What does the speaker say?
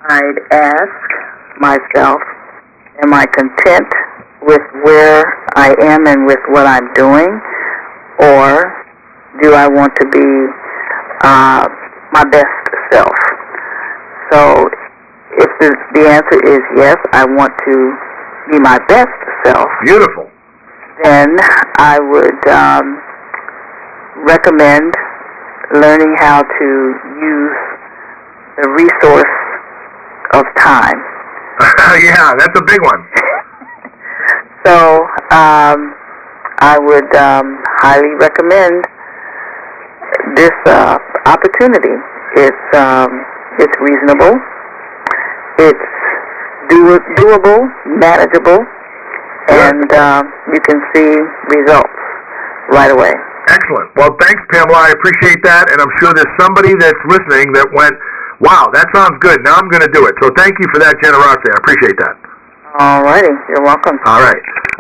I'd ask myself, am I content with where I am and with what I'm doing, or do I want to be my best self? So if the answer is yes, I want to be my best self. Beautiful. Then I would recommend learning how to use the resource of time. Yeah, that's a big one. So I would highly recommend this opportunity. It's reasonable. It's doable, manageable, and you can see results right away. Excellent. Well, thanks, Pamela. I appreciate that, and I'm sure there's somebody that's listening that went, wow, that sounds good. Now I'm going to do it. So thank you for that generosity. I appreciate that. All righty. You're welcome. All right.